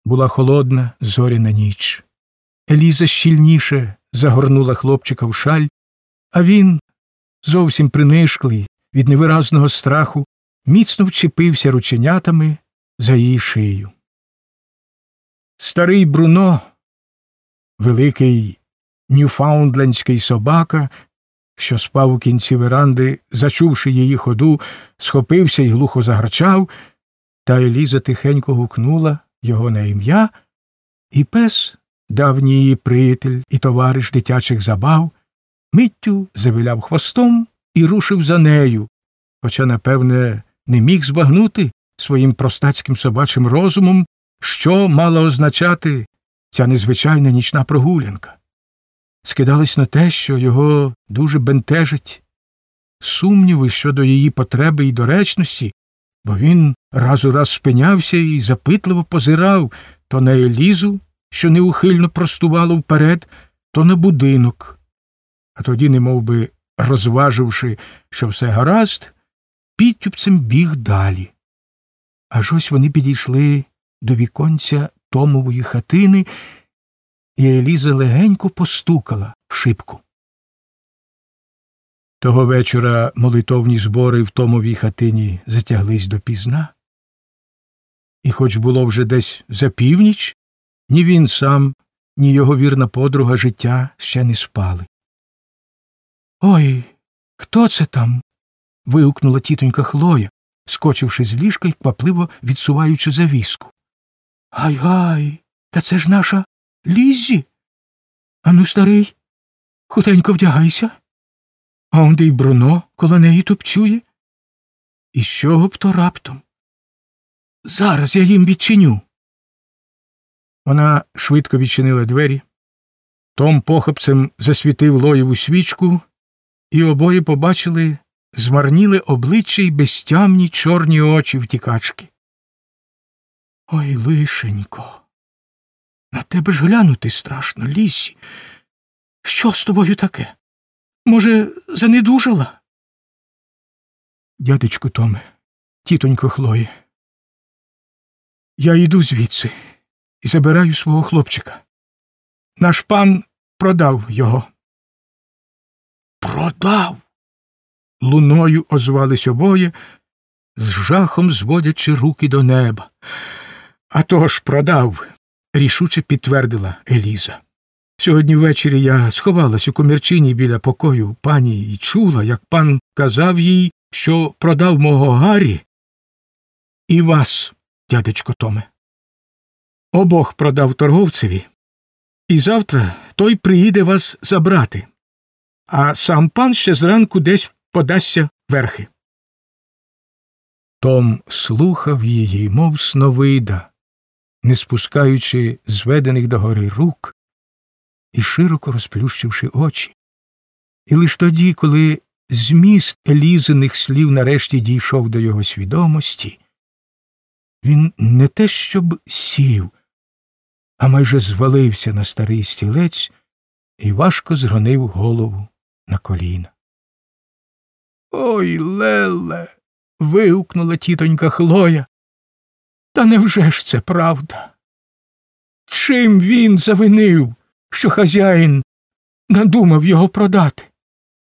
Була холодна зоряна ніч. Еліза щільніше загорнула хлопчика в шаль, а він, зовсім принишклий від невиразного страху, міцно вчепився рученятами за її шию. Старий Бруно, великий ньюфаундлендський собака, що спав у кінці веранди, зачувши її ходу, схопився і глухо загарчав, та Еліза тихенько гукнула його на ім'я, і пес, давній її приятель і товариш дитячих забав, миттю завиляв хвостом і рушив за нею, хоча, напевне, не міг збагнути своїм простацьким собачим розумом, що мала означати ця незвичайна нічна прогулянка. Скидалось на те, що його дуже бентежить сумніви щодо її потреби і доречності, бо він раз у раз спинявся і запитливо позирав то на Елізу, що неухильно простувало вперед, то на будинок. А тоді, немовби розваживши, що все гаразд, підтюпцем біг далі. Аж ось вони підійшли до віконця Томової хатини, і Еліза легенько постукала в шибку. Того вечора молитовні збори в Томовій хатині затяглись допізна. І хоч було вже десь за північ, ні він сам, ні його вірна подруга життя ще не спали. «Ой, хто це там?» – вигукнула тітонька Хлоя, скочивши з ліжка й квапливо відсуваючи завіску. «Гай-гай, та це ж наша Ліззі! Ану, старий, хутенько вдягайся. А онде й Бруно коло неї тупцює. І з чого б то раптом? Зараз я їм відчиню». Вона швидко відчинила двері. Том похапцем засвітив Лоєву свічку, і обоє побачили змарніле обличчя й безтямні чорні очі втікачки. «Ой, лишенько, на тебе ж глянути страшно, Ліссі. Що з тобою таке? Може, занедужала?» «Дядечку Томе, тітонько Хлоє, я йду звідси і забираю свого хлопчика. Наш пан продав його». «Продав?» Луною озвались обоє, з жахом зводячи руки до неба. «А того ж продав», – рішуче підтвердила Еліза. «Сьогодні ввечері я сховалась у комірчині біля покою пані і чула, як пан казав їй, що продав мого Гаррі і вас, дядечко Томе. Обох продав торговцеві, і завтра той приїде вас забрати, а сам пан ще зранку десь подасться верхи». Том слухав її, мов сновида, не спускаючи зведених догори рук і широко розплющивши очі. І лиш тоді, коли зміст Елізиних слів нарешті дійшов до його свідомості, він не те щоб сів, а майже звалився на старий стілець і важко згонив голову на коліна. «Ой, Леле!» – вигукнула тітонька Хлоя. «Та невже ж це правда? Чим він завинив, що хазяїн надумав його продати?»